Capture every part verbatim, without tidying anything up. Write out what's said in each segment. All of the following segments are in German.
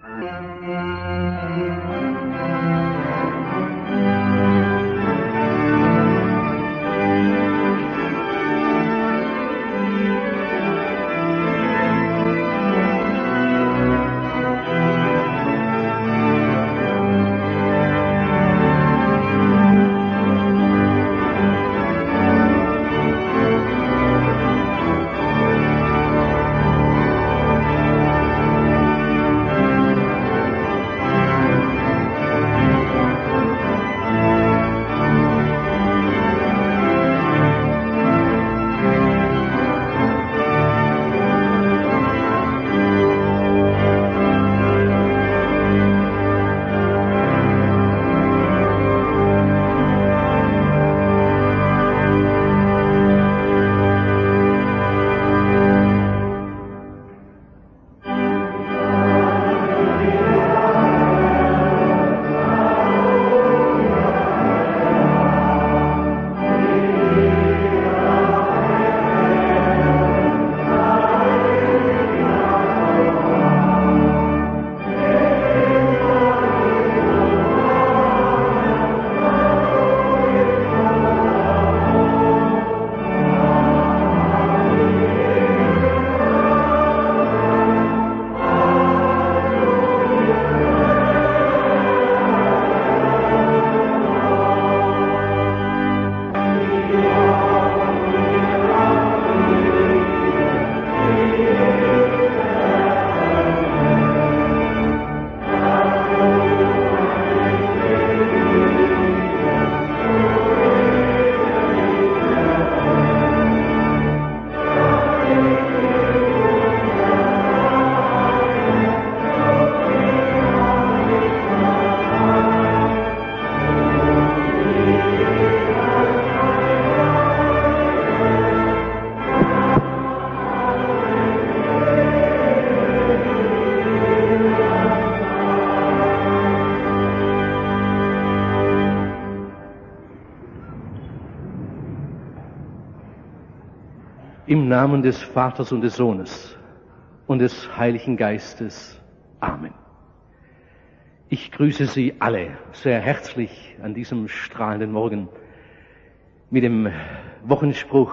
Im Namen des Vaters und des Sohnes und des Heiligen Geistes. Amen. Ich grüße Sie alle sehr herzlich an diesem strahlenden Morgen mit dem Wochenspruch: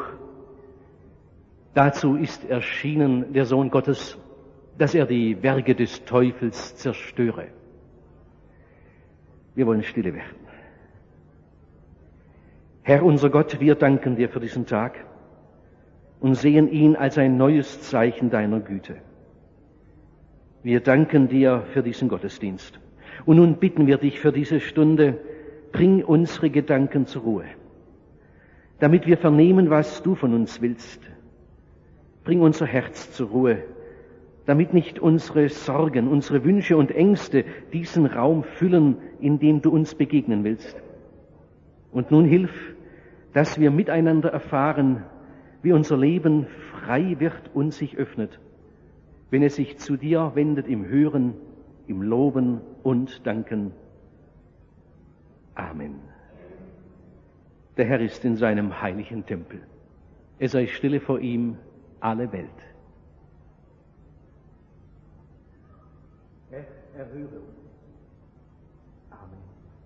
Dazu ist erschienen der Sohn Gottes, dass er die Werke des Teufels zerstöre. Wir wollen stille werden. Herr unser Gott, wir danken dir für diesen Tag und sehen ihn als ein neues Zeichen deiner Güte. Wir danken dir für diesen Gottesdienst. Und nun bitten wir dich für diese Stunde, bring unsere Gedanken zur Ruhe, damit wir vernehmen, was du von uns willst. Bring unser Herz zur Ruhe, damit nicht unsere Sorgen, unsere Wünsche und Ängste diesen Raum füllen, in dem du uns begegnen willst. Und nun hilf, dass wir miteinander erfahren, wie unser Leben frei wird und sich öffnet, wenn es sich zu dir wendet im Hören, im Loben und Danken. Amen. Der Herr ist in seinem heiligen Tempel. Es sei stille vor ihm alle Welt. Herr, erhöre uns. Amen.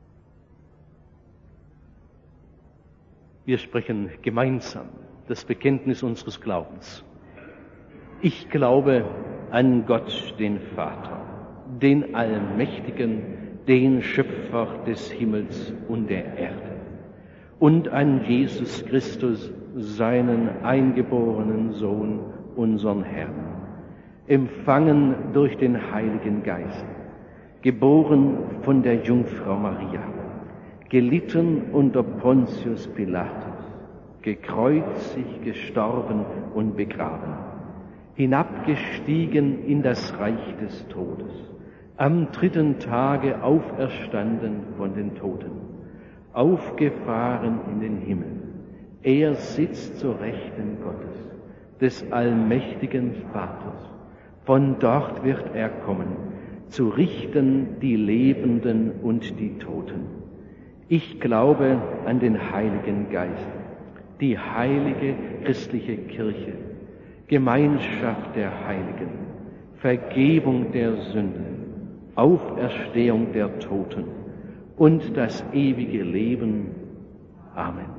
Wir sprechen gemeinsam das Bekenntnis unseres Glaubens. Ich glaube an Gott, den Vater, den Allmächtigen, den Schöpfer des Himmels und der Erde, und an Jesus Christus, seinen eingeborenen Sohn, unseren Herrn, empfangen durch den Heiligen Geist, geboren von der Jungfrau Maria, gelitten unter Pontius Pilatus, gekreuzigt, gestorben und begraben, hinabgestiegen in das Reich des Todes, am dritten Tage auferstanden von den Toten, aufgefahren in den Himmel. Er sitzt zur Rechten Gottes, des allmächtigen Vaters. Von dort wird er kommen, zu richten die Lebenden und die Toten. Ich glaube an den Heiligen Geist, die heilige christliche Kirche, Gemeinschaft der Heiligen, Vergebung der Sünden, Auferstehung der Toten und das ewige Leben. Amen.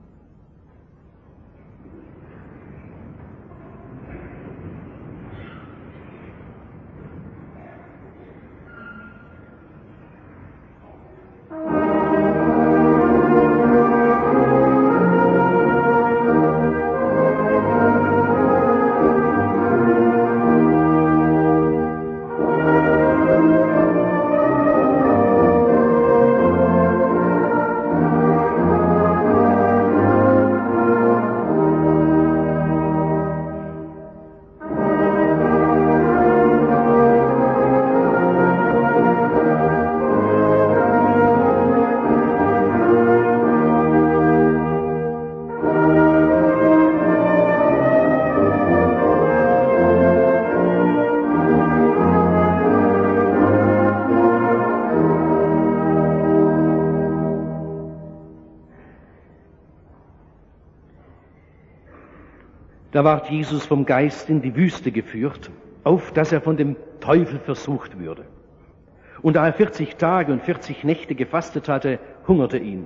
Da ward Jesus vom Geist in die Wüste geführt, auf dass er von dem Teufel versucht würde. Und da er vierzig Tage und vierzig Nächte gefastet hatte, hungerte ihn.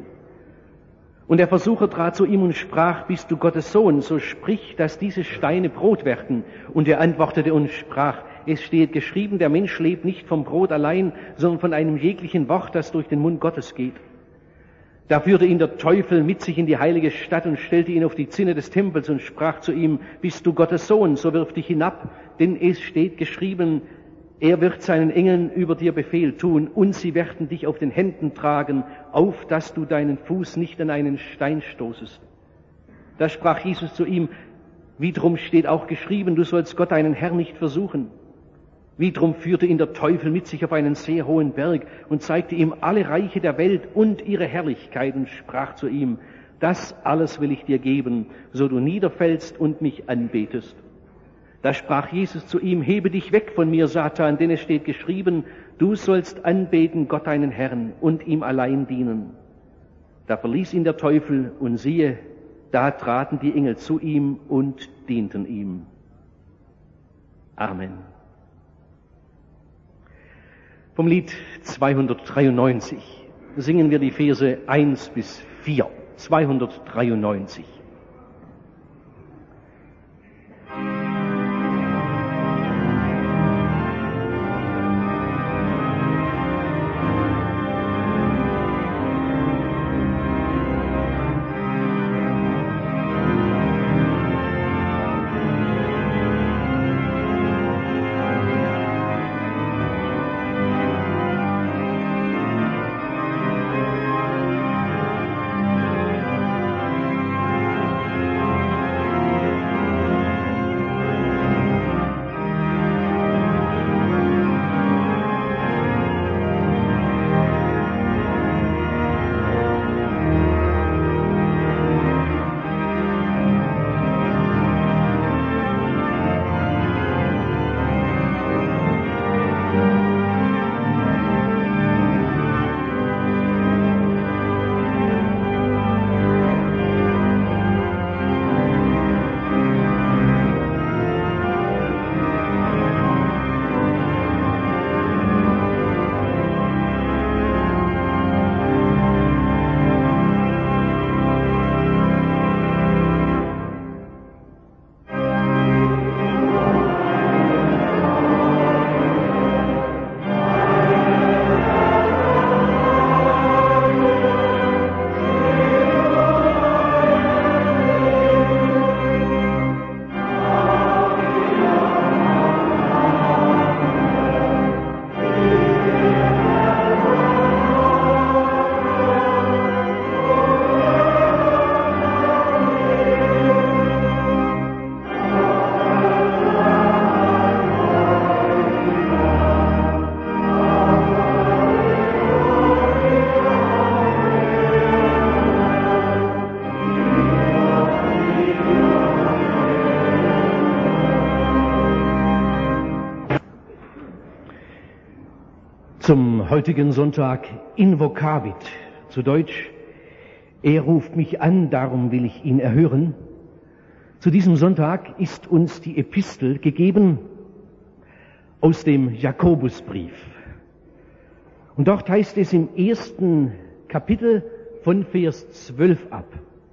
Und der Versucher trat zu ihm und sprach, bist du Gottes Sohn, so sprich, dass diese Steine Brot werden. Und er antwortete und sprach, es steht geschrieben, der Mensch lebt nicht vom Brot allein, sondern von einem jeglichen Wort, das durch den Mund Gottes geht. Da führte ihn der Teufel mit sich in die heilige Stadt und stellte ihn auf die Zinne des Tempels und sprach zu ihm, bist du Gottes Sohn, so wirf dich hinab, denn es steht geschrieben, er wird seinen Engeln über dir Befehl tun und sie werden dich auf den Händen tragen, auf dass du deinen Fuß nicht an einen Stein stoßest. Da sprach Jesus zu ihm, wiederum steht auch geschrieben, du sollst Gott deinen Herrn nicht versuchen. Wiederum führte ihn der Teufel mit sich auf einen sehr hohen Berg und zeigte ihm alle Reiche der Welt und ihre Herrlichkeit und sprach zu ihm, das alles will ich dir geben, so du niederfällst und mich anbetest. Da sprach Jesus zu ihm, hebe dich weg von mir, Satan, denn es steht geschrieben, du sollst anbeten Gott deinen Herrn und ihm allein dienen. Da verließ ihn der Teufel und siehe, da traten die Engel zu ihm und dienten ihm. Amen. Vom Lied zweihundertdreiundneunzig singen wir die Verse eins bis vier. zweihundertdreiundneunzig. Zum heutigen Sonntag Invocavit, zu Deutsch, er ruft mich an, darum will ich ihn erhören. Zu diesem Sonntag ist uns die Epistel gegeben aus dem Jakobusbrief. Und dort heißt es im ersten Kapitel von Vers zwölf ab: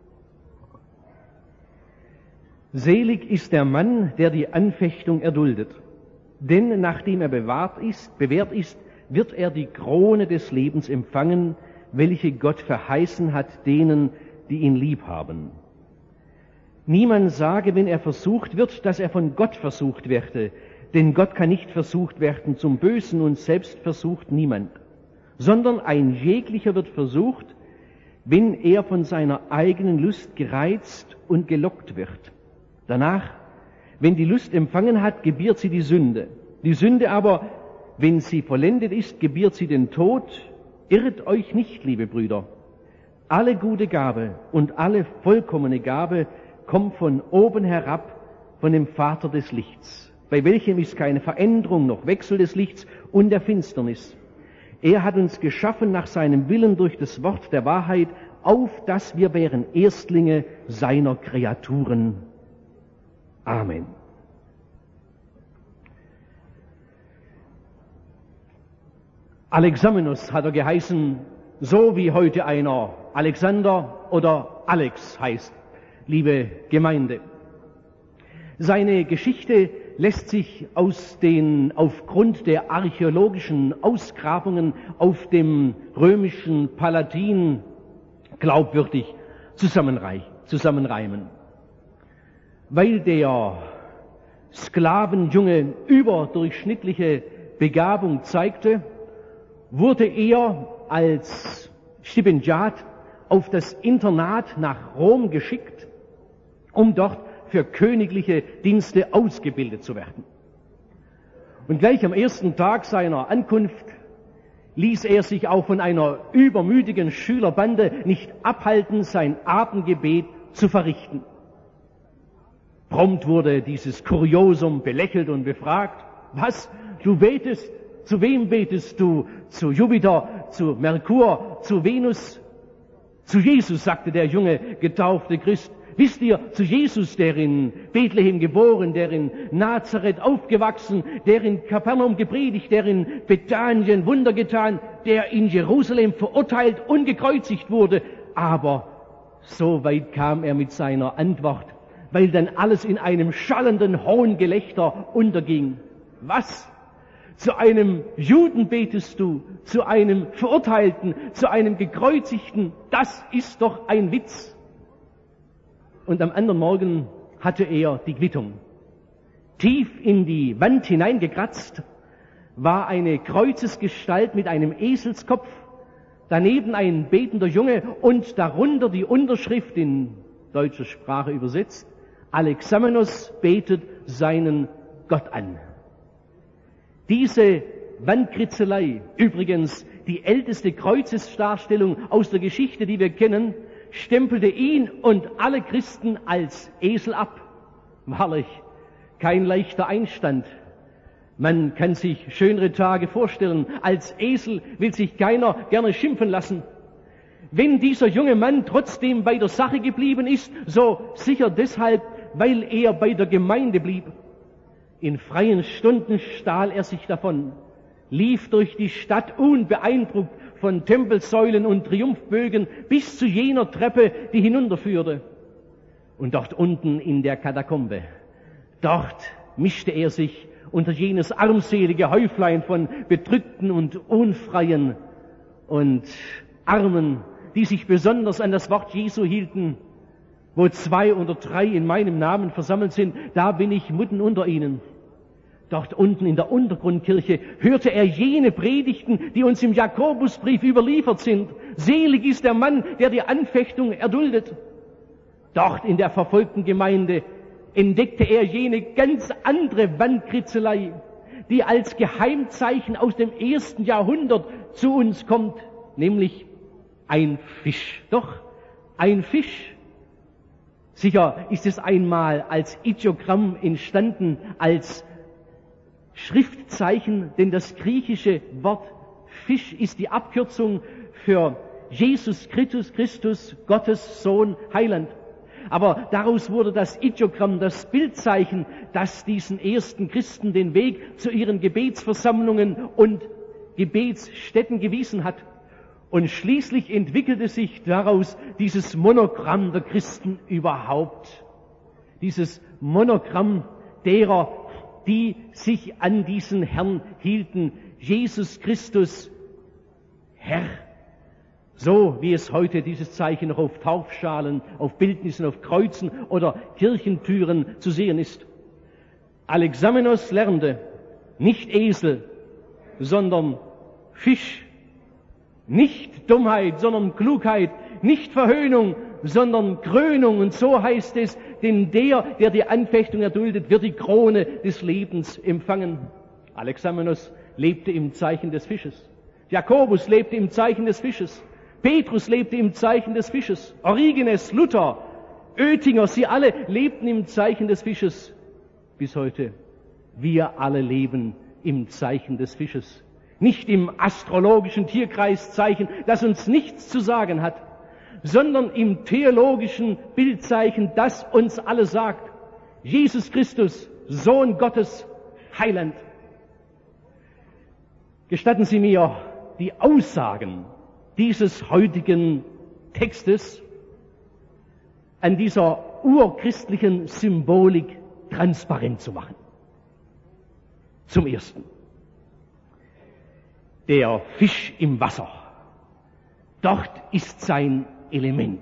Selig ist der Mann, der die Anfechtung erduldet, denn nachdem er bewahrt ist, bewährt ist, wird er die Krone des Lebens empfangen, welche Gott verheißen hat denen, die ihn lieb haben. Niemand sage, wenn er versucht wird, dass er von Gott versucht werde, denn Gott kann nicht versucht werden zum Bösen und selbst versucht niemand, sondern ein jeglicher wird versucht, wenn er von seiner eigenen Lust gereizt und gelockt wird. Danach, wenn die Lust empfangen hat, gebiert sie die Sünde. Die Sünde aber, wenn sie vollendet ist, gebiert sie den Tod. Irret euch nicht, liebe Brüder. Alle gute Gabe und alle vollkommene Gabe kommt von oben herab, von dem Vater des Lichts, bei welchem ist keine Veränderung noch Wechsel des Lichts und der Finsternis. Er hat uns geschaffen nach seinem Willen durch das Wort der Wahrheit, auf dass wir wären Erstlinge seiner Kreaturen. Amen. Alexamenos hat er geheißen, so wie heute einer Alexander oder Alex heißt, liebe Gemeinde. Seine Geschichte lässt sich aus den, aufgrund der archäologischen Ausgrabungen auf dem römischen Palatin glaubwürdig zusammenreimen. Weil der Sklavenjunge überdurchschnittliche Begabung zeigte, wurde er als Stipendiat auf das Internat nach Rom geschickt, um dort für königliche Dienste ausgebildet zu werden. Und gleich am ersten Tag seiner Ankunft ließ er sich auch von einer übermütigen Schülerbande nicht abhalten, sein Abendgebet zu verrichten. Prompt wurde dieses Kuriosum belächelt und befragt: Was, du betest? Zu wem betest du? Zu Jupiter, zu Merkur, zu Venus? Zu Jesus, sagte der junge getaufte Christ. Wisst ihr, zu Jesus, der in Bethlehem geboren, der in Nazareth aufgewachsen, der in Kapernaum gepredigt, der in Bethanien Wunder getan, der in Jerusalem verurteilt und gekreuzigt wurde. Aber so weit kam er mit seiner Antwort, weil dann alles in einem schallenden Hohngelächter unterging. Was? Zu einem Juden betest du, zu einem Verurteilten, zu einem Gekreuzigten? Das ist doch ein Witz. Und am anderen Morgen hatte er die Quittung. Tief in die Wand hineingekratzt war eine Kreuzesgestalt mit einem Eselskopf, daneben ein betender Junge und darunter die Unterschrift in deutscher Sprache übersetzt: Alexamenos betet seinen Gott an. Diese Wandkritzelei, übrigens die älteste Kreuzesdarstellung aus der Geschichte, die wir kennen, stempelte ihn und alle Christen als Esel ab. Wahrlich, kein leichter Einstand. Man kann sich schönere Tage vorstellen. Als Esel will sich keiner gerne schimpfen lassen. Wenn dieser junge Mann trotzdem bei der Sache geblieben ist, so sicher deshalb, weil er bei der Gemeinde blieb. In freien Stunden stahl er sich davon, lief durch die Stadt unbeeindruckt von Tempelsäulen und Triumphbögen bis zu jener Treppe, die hinunterführte. Und dort unten in der Katakombe, dort mischte er sich unter jenes armselige Häuflein von Bedrückten und Unfreien und Armen, die sich besonders an das Wort Jesu hielten: Wo zwei oder drei in meinem Namen versammelt sind, da bin ich mitten unter ihnen. Dort unten in der Untergrundkirche hörte er jene Predigten, die uns im Jakobusbrief überliefert sind. Selig ist der Mann, der die Anfechtung erduldet. Dort in der verfolgten Gemeinde entdeckte er jene ganz andere Wandkritzelei, die als Geheimzeichen aus dem ersten Jahrhundert zu uns kommt, nämlich ein Fisch. Doch, ein Fisch. Sicher ist es einmal als Ideogramm entstanden, als Schriftzeichen, denn das griechische Wort Fisch ist die Abkürzung für Jesus Christus, Christus, Gottes Sohn, Heiland. Aber daraus wurde das Ideogramm, das Bildzeichen, das diesen ersten Christen den Weg zu ihren Gebetsversammlungen und Gebetsstätten gewiesen hat. Und schließlich entwickelte sich daraus dieses Monogramm der Christen überhaupt. Dieses Monogramm derer, die sich an diesen Herrn hielten, Jesus Christus, Herr. So wie es heute dieses Zeichen noch auf Taufschalen, auf Bildnissen, auf Kreuzen oder Kirchentüren zu sehen ist. Alexamenos lernte nicht Esel, sondern Fisch. Nicht Dummheit, sondern Klugheit. Nicht Verhöhnung, sondern Krönung. Und so heißt es, denn der, der die Anfechtung erduldet, wird die Krone des Lebens empfangen. Alexamenos lebte im Zeichen des Fisches. Jakobus lebte im Zeichen des Fisches. Petrus lebte im Zeichen des Fisches. Origenes, Luther, Oetinger, sie alle lebten im Zeichen des Fisches. Bis heute. Wir alle leben im Zeichen des Fisches. Nicht im astrologischen Tierkreiszeichen, das uns nichts zu sagen hat, sondern im theologischen Bildzeichen, das uns alles sagt. Jesus Christus, Sohn Gottes, Heiland. Gestatten Sie mir, die Aussagen dieses heutigen Textes an dieser urchristlichen Symbolik transparent zu machen. Zum Ersten. Der Fisch im Wasser. Dort ist sein Element.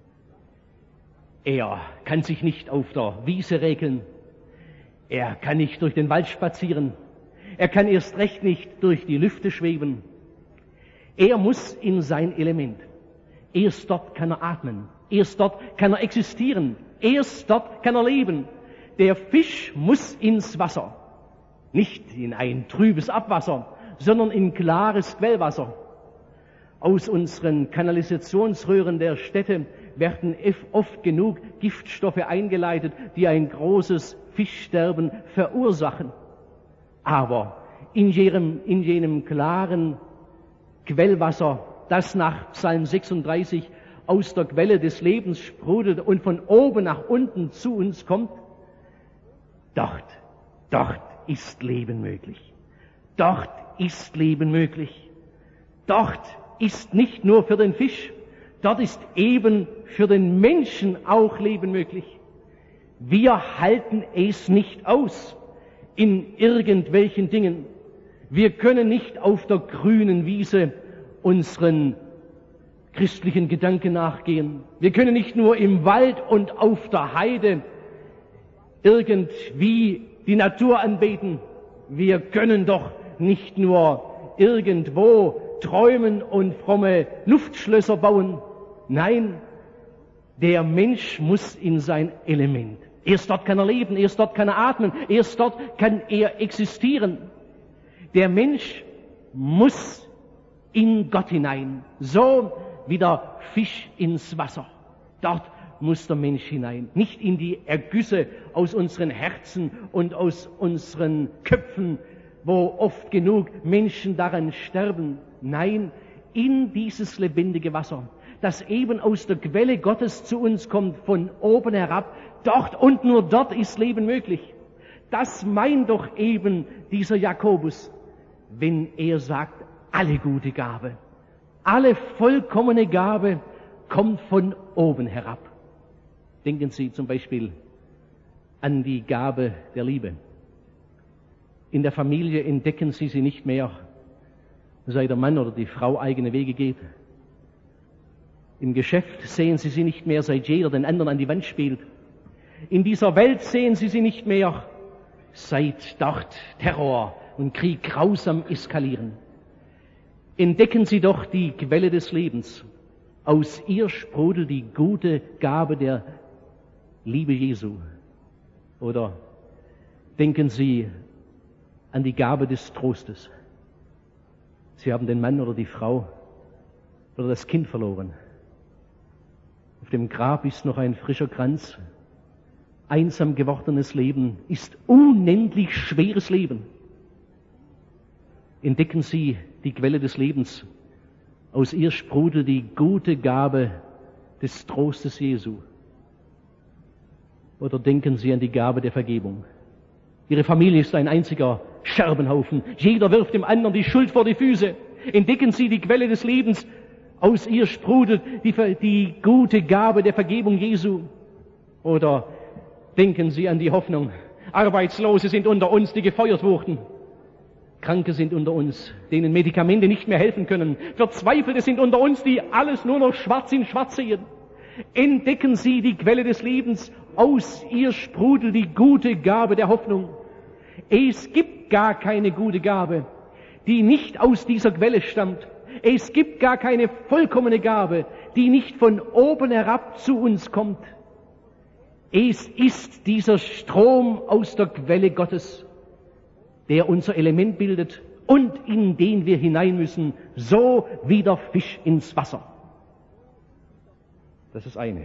Er kann sich nicht auf der Wiese regeln. Er kann nicht durch den Wald spazieren. Er kann erst recht nicht durch die Lüfte schweben. Er muss in sein Element. Erst dort kann er atmen. Erst dort kann er existieren. Erst dort kann er leben. Der Fisch muss ins Wasser. Nicht in ein trübes Abwasser, sondern in klares Quellwasser. Aus unseren Kanalisationsröhren der Städte werden oft genug Giftstoffe eingeleitet, die ein großes Fischsterben verursachen. Aber in jenem, in jenem klaren Quellwasser, das nach Psalm sechsunddreißig aus der Quelle des Lebens sprudelt und von oben nach unten zu uns kommt, dort, dort ist Leben möglich. Dort ist Leben möglich. Dort ist nicht nur für den Fisch, dort ist eben für den Menschen auch Leben möglich. Wir halten es nicht aus in irgendwelchen Dingen. Wir können nicht auf der grünen Wiese unseren christlichen Gedanken nachgehen. Wir können nicht nur im Wald und auf der Heide irgendwie die Natur anbeten. Wir können doch nicht nur irgendwo träumen und fromme Luftschlösser bauen. Nein, der Mensch muss in sein Element. Erst dort kann er leben, erst dort kann er atmen, erst dort kann er existieren. Der Mensch muss in Gott hinein, so wie der Fisch ins Wasser. Dort muss der Mensch hinein, nicht in die Ergüsse aus unseren Herzen und aus unseren Köpfen, wo oft genug Menschen daran sterben. Nein, in dieses lebendige Wasser, das eben aus der Quelle Gottes zu uns kommt, von oben herab. Dort und nur dort ist Leben möglich. Das meint doch eben dieser Jakobus, wenn er sagt, alle gute Gabe, alle vollkommene Gabe kommt von oben herab. Denken Sie zum Beispiel an die Gabe der Liebe. In der Familie entdecken Sie sie nicht mehr, seit der Mann oder die Frau eigene Wege geht. Im Geschäft sehen Sie sie nicht mehr, seit jeder den anderen an die Wand spielt. In dieser Welt sehen Sie sie nicht mehr, seit dort Terror und Krieg grausam eskalieren. Entdecken Sie doch die Quelle des Lebens. Aus ihr sprudelt die gute Gabe der Liebe Jesu. Oder denken Sie an die Gabe des Trostes. Sie haben den Mann oder die Frau oder das Kind verloren. Auf dem Grab ist noch ein frischer Kranz. Einsam gewordenes Leben ist unendlich schweres Leben. Entdecken Sie die Quelle des Lebens. Aus ihr sprudelt die gute Gabe des Trostes Jesu. Oder denken Sie an die Gabe der Vergebung. Ihre Familie ist ein einziger Scherbenhaufen. Jeder wirft dem anderen die Schuld vor die Füße. Entdecken Sie die Quelle des Lebens. Aus ihr sprudelt die, die gute Gabe der Vergebung Jesu. Oder denken Sie an die Hoffnung. Arbeitslose sind unter uns, die gefeuert wurden. Kranke sind unter uns, denen Medikamente nicht mehr helfen können. Verzweifelte sind unter uns, die alles nur noch schwarz in schwarz sehen. Entdecken Sie die Quelle des Lebens. Aus ihr sprudelt die gute Gabe der Hoffnung. Es gibt gar keine gute Gabe, die nicht aus dieser Quelle stammt. Es gibt gar keine vollkommene Gabe, die nicht von oben herab zu uns kommt. Es ist dieser Strom aus der Quelle Gottes, der unser Element bildet und in den wir hinein müssen, so wie der Fisch ins Wasser. Das ist eine.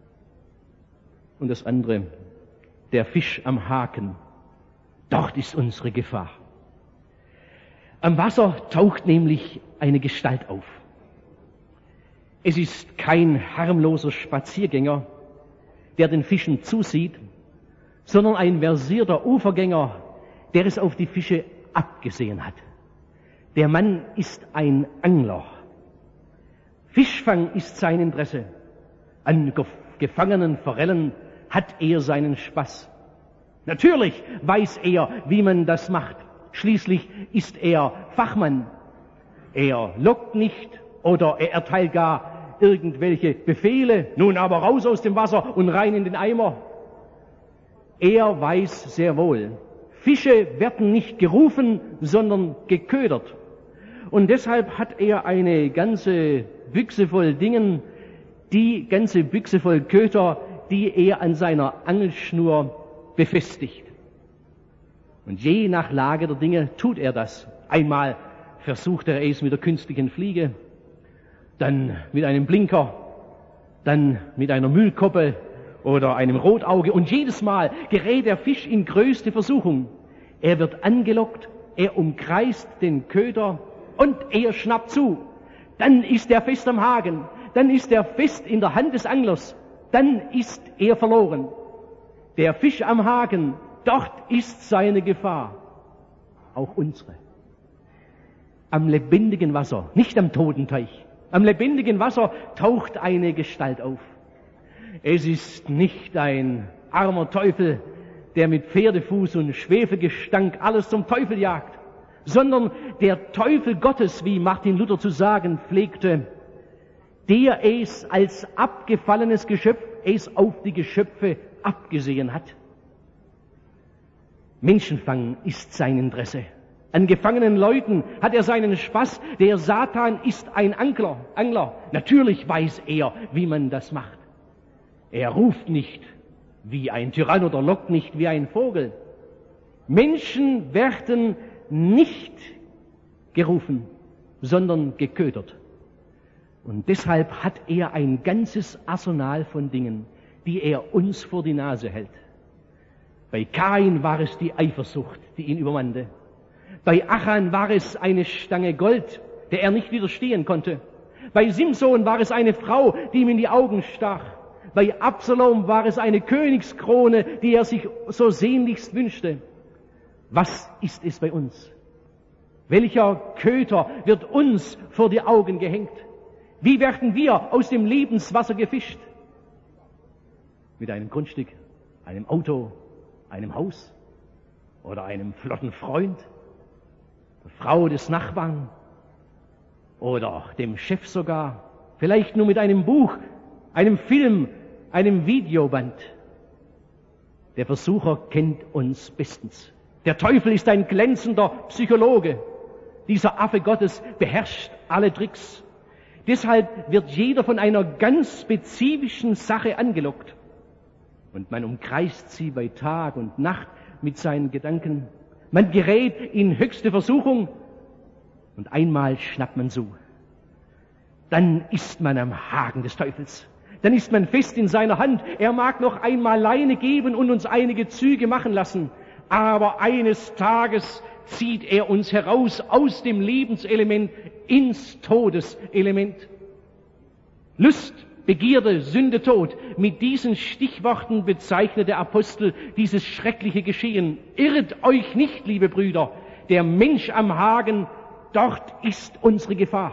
Und das andere, der Fisch am Haken. Dort ist unsere Gefahr. Am Wasser taucht nämlich eine Gestalt auf. Es ist kein harmloser Spaziergänger, der den Fischen zusieht, sondern ein versierter Ufergänger, der es auf die Fische abgesehen hat. Der Mann ist ein Angler. Fischfang ist sein Interesse. An gefangenen Forellen hat er seinen Spaß. Natürlich weiß er, wie man das macht. Schließlich ist er Fachmann. Er lockt nicht oder er erteilt gar irgendwelche Befehle. Nun aber raus aus dem Wasser und rein in den Eimer. Er weiß sehr wohl, Fische werden nicht gerufen, sondern geködert. Und deshalb hat er eine ganze Büchse voll Dingen, die ganze Büchse voll Köder, die er an seiner Angelschnur befestigt. Und je nach Lage der Dinge tut er das. Einmal versucht er es mit der künstlichen Fliege, dann mit einem Blinker, dann mit einer Müllkoppe oder einem Rotauge. Und jedes Mal gerät der Fisch in größte Versuchung. Er wird angelockt, er umkreist den Köder und er schnappt zu. Dann ist er fest am Haken, dann ist er fest in der Hand des Anglers, dann ist er verloren. Der Fisch am Haken, dort ist seine Gefahr, auch unsere. Am lebendigen Wasser, nicht am toten Teich, am lebendigen Wasser taucht eine Gestalt auf. Es ist nicht ein armer Teufel, der mit Pferdefuß und Schwefelgestank alles zum Teufel jagt, sondern der Teufel Gottes, wie Martin Luther zu sagen pflegte, der es als abgefallenes Geschöpf, es auf die Geschöpfe abgesehen hat. Menschenfang ist sein Interesse. An gefangenen Leuten hat er seinen Spaß. Der Satan ist ein Angler. Angler. Natürlich weiß er, wie man das macht. Er ruft nicht wie ein Tyrann oder lockt nicht wie ein Vogel. Menschen werden nicht gerufen, sondern geködert. Und deshalb hat er ein ganzes Arsenal von Dingen, die er uns vor die Nase hält. Bei Kain war es die Eifersucht, die ihn übermannte. Bei Achan war es eine Stange Gold, der er nicht widerstehen konnte. Bei Simson war es eine Frau, die ihm in die Augen stach. Bei Absalom war es eine Königskrone, die er sich so sehnlichst wünschte. Was ist es bei uns? Welcher Köter wird uns vor die Augen gehängt? Wie werden wir aus dem Lebenswasser gefischt? Mit einem Grundstück, einem Auto, einem Haus oder einem flotten Freund, der Frau des Nachbarn oder dem Chef sogar, vielleicht nur mit einem Buch, einem Film, einem Videoband. Der Versucher kennt uns bestens. Der Teufel ist ein glänzender Psychologe. Dieser Affe Gottes beherrscht alle Tricks. Deshalb wird jeder von einer ganz spezifischen Sache angelockt. Und man umkreist sie bei Tag und Nacht mit seinen Gedanken. Man gerät in höchste Versuchung und einmal schnappt man zu. Dann ist man am Haken des Teufels. Dann ist man fest in seiner Hand. Er mag noch einmal Leine geben und uns einige Züge machen lassen. Aber eines Tages zieht er uns heraus aus dem Lebenselement ins Todeselement. Lust Begierde, Sünde, Tod. Mit diesen Stichworten bezeichnet der Apostel dieses schreckliche Geschehen. Irret euch nicht, liebe Brüder, der Mensch am Hagen, dort ist unsere Gefahr.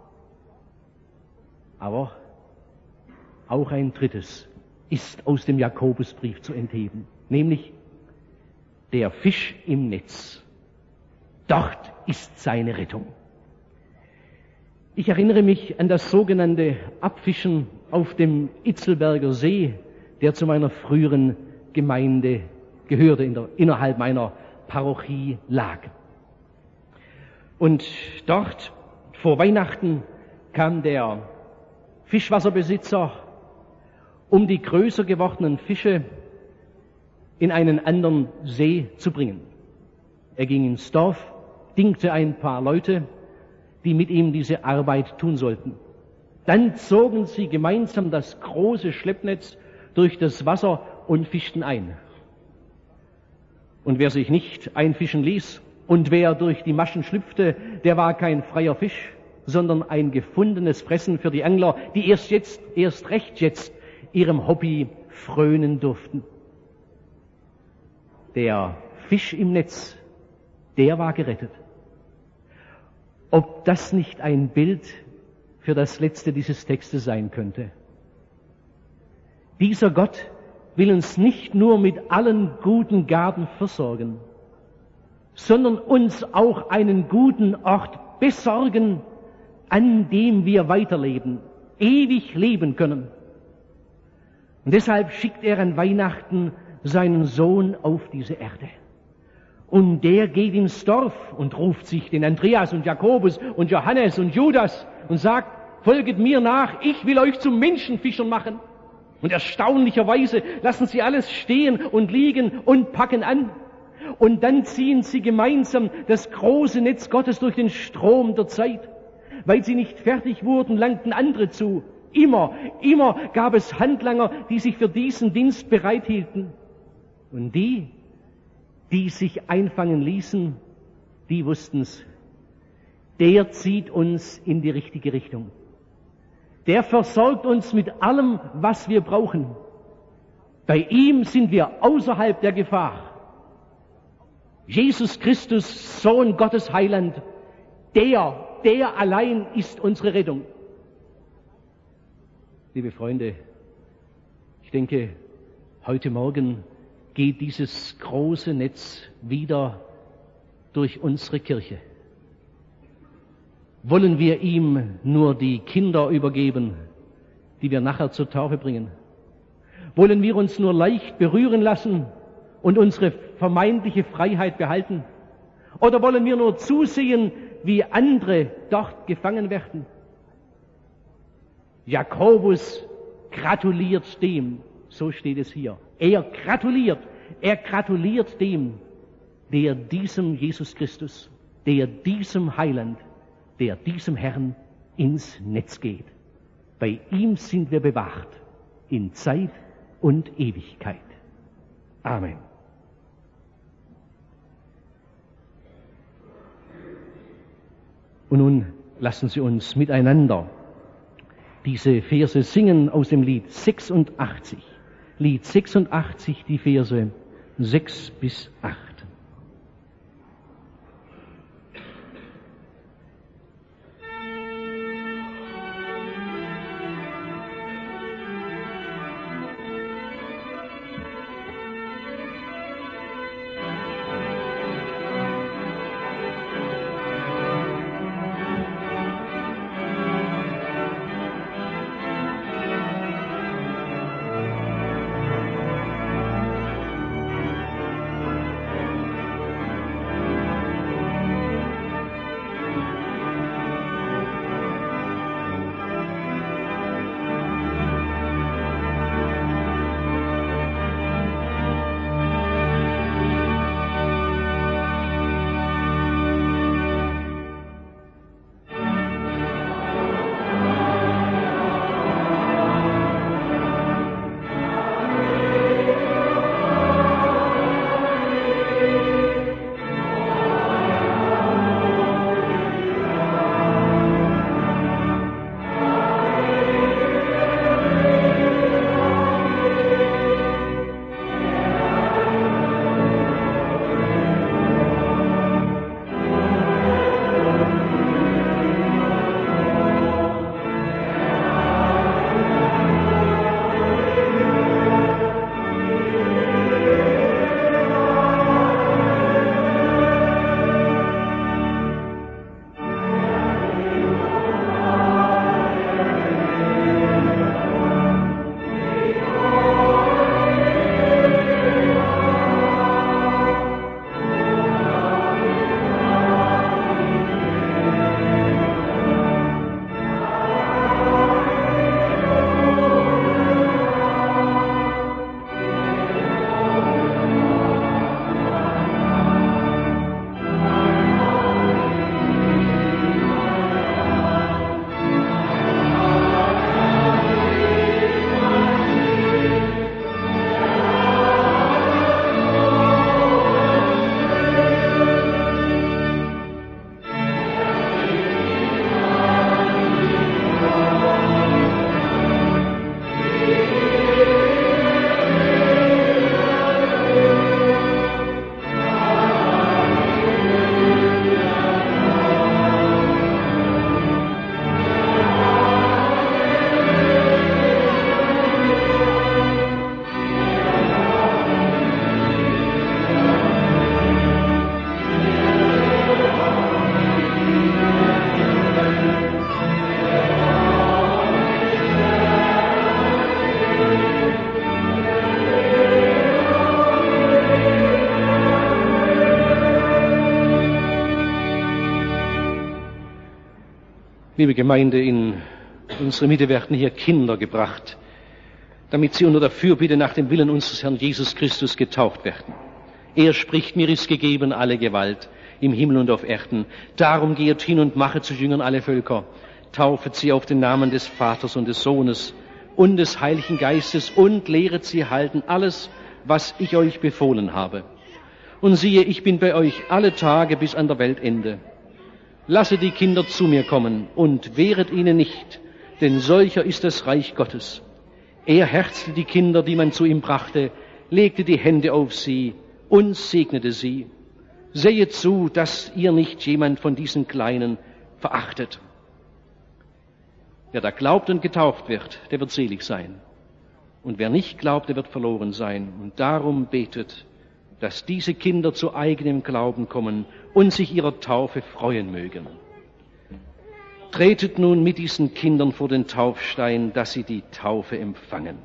Aber auch ein drittes ist aus dem Jakobusbrief zu entheben, nämlich der Fisch im Netz. Dort ist seine Rettung. Ich erinnere mich an das sogenannte Abfischen auf dem Itzelberger See, der zu meiner früheren Gemeinde gehörte, in der, innerhalb meiner Parochie lag. Und dort vor Weihnachten kam der Fischwasserbesitzer, um die größer gewordenen Fische in einen anderen See zu bringen. Er ging ins Dorf, dingte ein paar Leute, die mit ihm diese Arbeit tun sollten. Dann zogen sie gemeinsam das große Schleppnetz durch das Wasser und fischten ein. Und wer sich nicht einfischen ließ und wer durch die Maschen schlüpfte, der war kein freier Fisch, sondern ein gefundenes Fressen für die Angler, die erst jetzt, erst recht jetzt ihrem Hobby frönen durften. Der Fisch im Netz, der war gerettet. Ob das nicht ein Bild für das Letzte dieses Textes sein könnte? Dieser Gott will uns nicht nur mit allen guten Gaben versorgen, sondern uns auch einen guten Ort besorgen, an dem wir weiterleben, ewig leben können. Und deshalb schickt er an Weihnachten seinen Sohn auf diese Erde. Und der geht ins Dorf und ruft sich den Andreas und Jakobus und Johannes und Judas und sagt, folget mir nach, ich will euch zu Menschenfischern machen. Und erstaunlicherweise lassen sie alles stehen und liegen und packen an. Und dann ziehen sie gemeinsam das große Netz Gottes durch den Strom der Zeit. Weil sie nicht fertig wurden, langten andere zu. Immer, immer gab es Handlanger, die sich für diesen Dienst bereithielten. Und die, die sich einfangen ließen, die wussten's. Der zieht uns in die richtige Richtung. Der versorgt uns mit allem, was wir brauchen. Bei ihm sind wir außerhalb der Gefahr. Jesus Christus, Sohn Gottes Heiland, der, der allein ist unsere Rettung. Liebe Freunde, ich denke, heute Morgen geht dieses große Netz wieder durch unsere Kirche. Wollen wir ihm nur die Kinder übergeben, die wir nachher zur Taufe bringen? Wollen wir uns nur leicht berühren lassen und unsere vermeintliche Freiheit behalten? Oder wollen wir nur zusehen, wie andere dort gefangen werden? Jakobus gratuliert dem, so steht es hier. Er gratuliert, er gratuliert dem, der diesem Jesus Christus, der diesem Heiland, der diesem Herrn ins Netz geht. Bei ihm sind wir bewacht in Zeit und Ewigkeit. Amen. Und nun lassen Sie uns miteinander diese Verse singen aus dem Lied sechsundachtzig. Lied sechsundachtzig, die Verse sechs bis acht. Liebe Gemeinde, in unsere Mitte werden hier Kinder gebracht, damit sie unter der Fürbitte nach dem Willen unseres Herrn Jesus Christus getauft werden. Er spricht, mir ist gegeben alle Gewalt im Himmel und auf Erden. Darum geht hin und machet zu Jüngern alle Völker, taufet sie auf den Namen des Vaters und des Sohnes und des Heiligen Geistes und lehret sie halten alles, was ich euch befohlen habe. Und siehe, ich bin bei euch alle Tage bis an der Weltende. Lasset die Kinder zu mir kommen und wehret ihnen nicht, denn solcher ist das Reich Gottes. Er herzte die Kinder, die man zu ihm brachte, legte die Hände auf sie und segnete sie. Sehet zu, dass ihr nicht jemand von diesen Kleinen verachtet. Wer da glaubt und getauft wird, der wird selig sein. Und wer nicht glaubt, der wird verloren sein. Und darum betet, dass diese Kinder zu eigenem Glauben kommen und sich ihrer Taufe freuen mögen. Tretet nun mit diesen Kindern vor den Taufstein, dass sie die Taufe empfangen.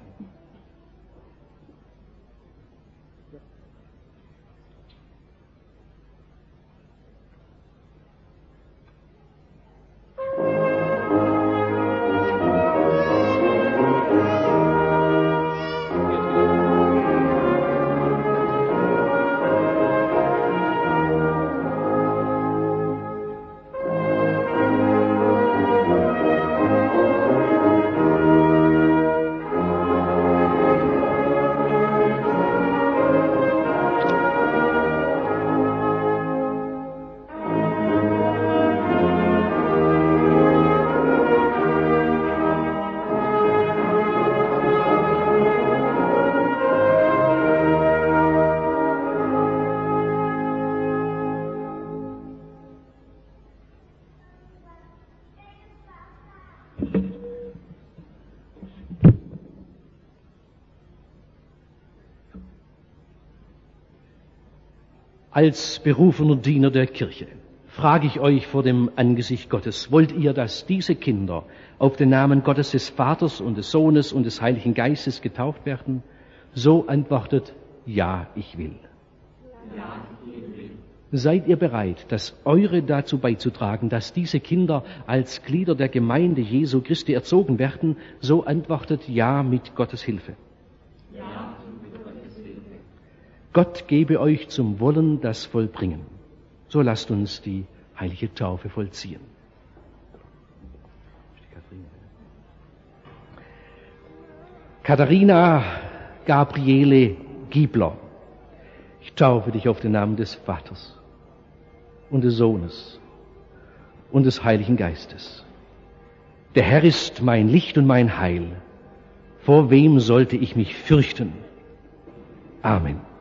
Als berufener Diener der Kirche frage ich euch vor dem Angesicht Gottes, wollt ihr, dass diese Kinder auf den Namen Gottes des Vaters und des Sohnes und des Heiligen Geistes getauft werden? So antwortet, ja, ich will. Ja, ich will. Seid ihr bereit, das Eure dazu beizutragen, dass diese Kinder als Glieder der Gemeinde Jesu Christi erzogen werden? So antwortet, ja, mit Gottes Hilfe. Ja. Gott gebe euch zum Wollen das Vollbringen. So lasst uns die heilige Taufe vollziehen. Katharina Gabriele Giebler, ich taufe dich auf den Namen des Vaters und des Sohnes und des Heiligen Geistes. Der Herr ist mein Licht und mein Heil. Vor wem sollte ich mich fürchten? Amen.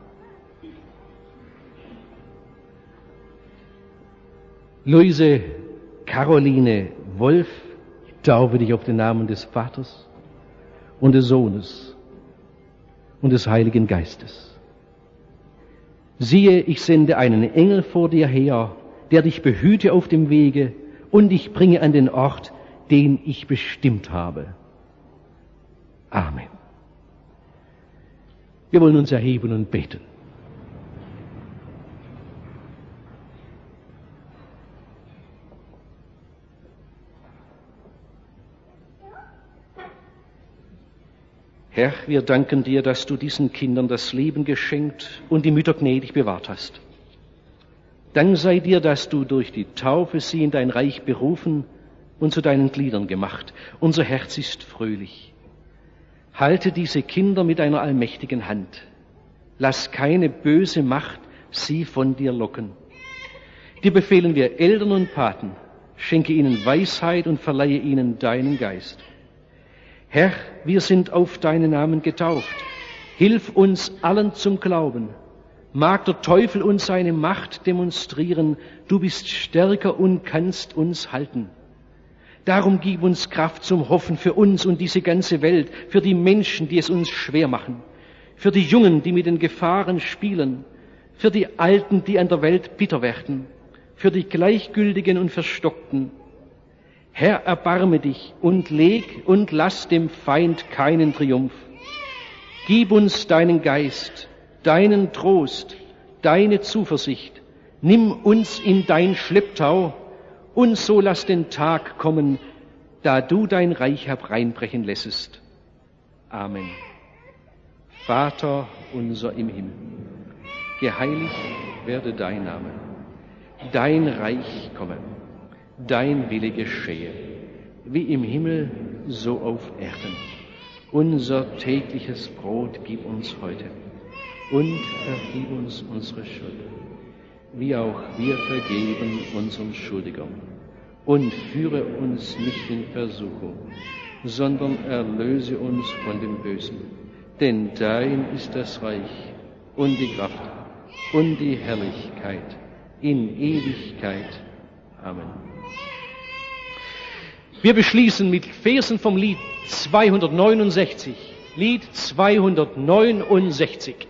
Luise Caroline Wolf, ich taufe dich auf den Namen des Vaters und des Sohnes und des Heiligen Geistes. Siehe, ich sende einen Engel vor dir her, der dich behüte auf dem Wege und dich bringe an den Ort, den ich bestimmt habe. Amen. Wir wollen uns erheben und beten. Herr, wir danken dir, dass du diesen Kindern das Leben geschenkt und die Mütter gnädig bewahrt hast. Dank sei dir, dass du durch die Taufe sie in dein Reich berufen und zu deinen Gliedern gemacht. Unser Herz ist fröhlich. Halte diese Kinder mit deiner allmächtigen Hand. Lass keine böse Macht sie von dir locken. Dir befehlen wir Eltern und Paten, schenke ihnen Weisheit und verleihe ihnen deinen Geist. Herr, wir sind auf deinen Namen getauft. Hilf uns allen zum Glauben. Mag der Teufel uns seine Macht demonstrieren. Du bist stärker und kannst uns halten. Darum gib uns Kraft zum Hoffen für uns und diese ganze Welt, für die Menschen, die es uns schwer machen, für die Jungen, die mit den Gefahren spielen, für die Alten, die an der Welt bitter werden, für die Gleichgültigen und Verstockten. Herr, erbarme dich und leg und lass dem Feind keinen Triumph. Gib uns deinen Geist, deinen Trost, deine Zuversicht. Nimm uns in dein Schlepptau Und so lass den Tag kommen, da du dein Reich hereinbrechen lässest. Amen. Vater unser im Himmel, geheiligt werde dein Name. Dein Reich komme, dein Wille geschehe, wie im Himmel, so auf Erden. Unser tägliches Brot gib uns heute und vergib uns unsere Schuld, wie auch wir vergeben unseren Schuldigern. Und führe uns nicht in Versuchung, sondern erlöse uns von dem Bösen. Denn dein ist das Reich und die Kraft und die Herrlichkeit in Ewigkeit. Amen. Wir beschließen mit Versen vom Lied zweihundertneunundsechzig. Lied zweihundertneunundsechzig.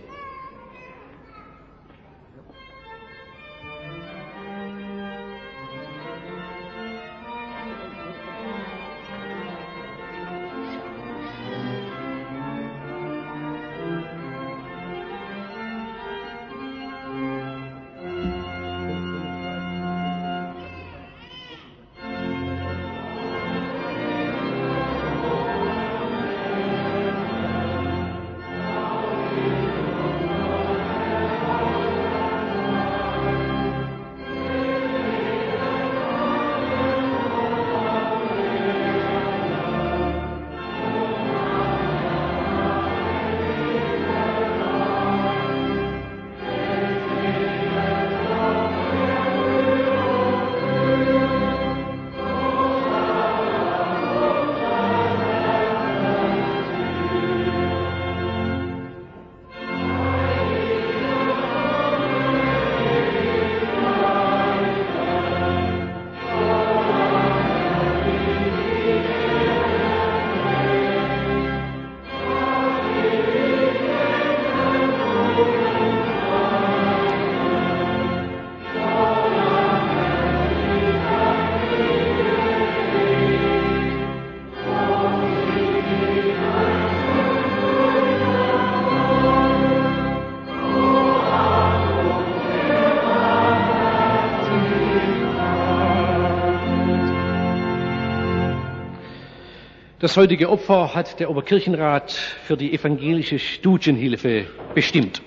Das heutige Opfer hat der Oberkirchenrat für die evangelische Studienhilfe bestimmt.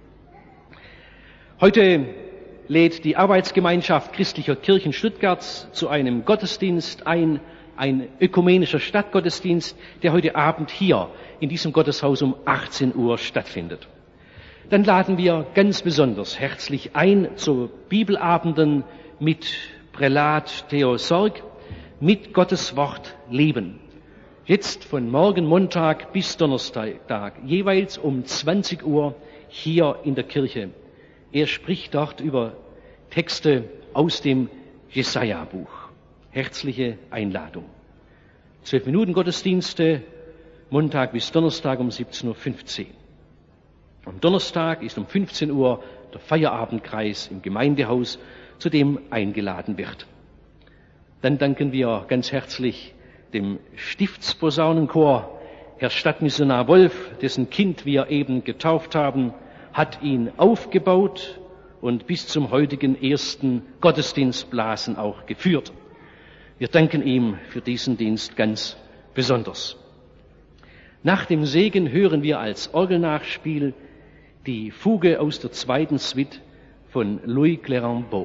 Heute lädt die Arbeitsgemeinschaft christlicher Kirchen Stuttgarts zu einem Gottesdienst ein, ein ökumenischer Stadtgottesdienst, der heute Abend hier in diesem Gotteshaus um achtzehn Uhr stattfindet. Dann laden wir ganz besonders herzlich ein zu Bibelabenden mit Prälat Theo Sorg, mit Gottes Wort leben. Jetzt von morgen Montag bis Donnerstag, jeweils um zwanzig Uhr hier in der Kirche. Er spricht dort über Texte aus dem Jesaja-Buch. Herzliche Einladung. Zwölf Minuten Gottesdienste, Montag bis Donnerstag um siebzehn Uhr fünfzehn. Am Donnerstag ist um fünfzehn Uhr der Feierabendkreis im Gemeindehaus, zu dem eingeladen wird. Dann danken wir ganz herzlich dem Stiftsposaunenchor. Herr Stadtmissionar Wolf, dessen Kind wir eben getauft haben, hat ihn aufgebaut und bis zum heutigen ersten Gottesdienstblasen auch geführt. Wir danken ihm für diesen Dienst ganz besonders. Nach dem Segen hören wir als Orgelnachspiel die Fuge aus der zweiten Suite von Louis Clérambault.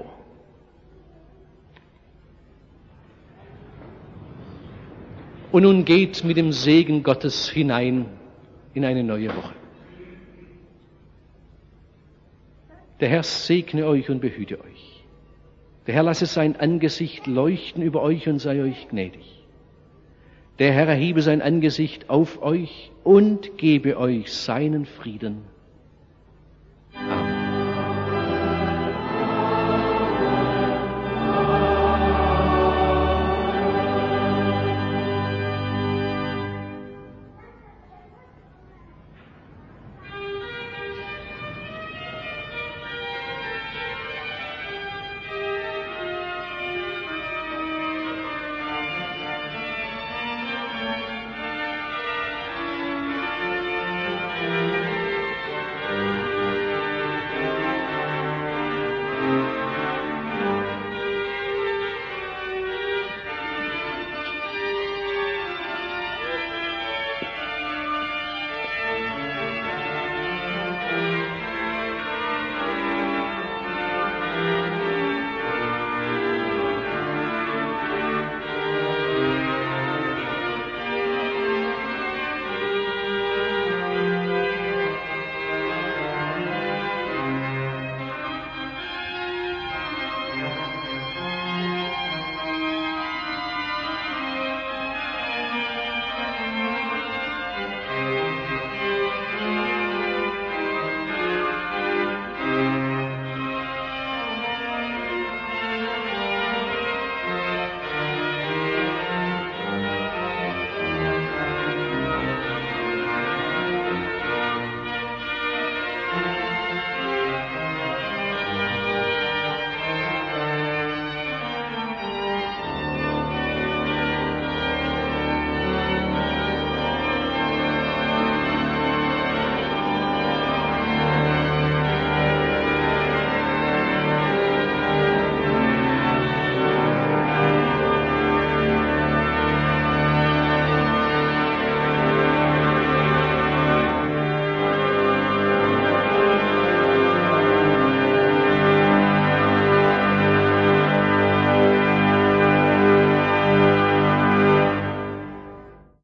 Und nun geht mit dem Segen Gottes hinein in eine neue Woche. Der Herr segne euch und behüte euch. Der Herr lasse sein Angesicht leuchten über euch und sei euch gnädig. Der Herr erhebe sein Angesicht auf euch und gebe euch seinen Frieden.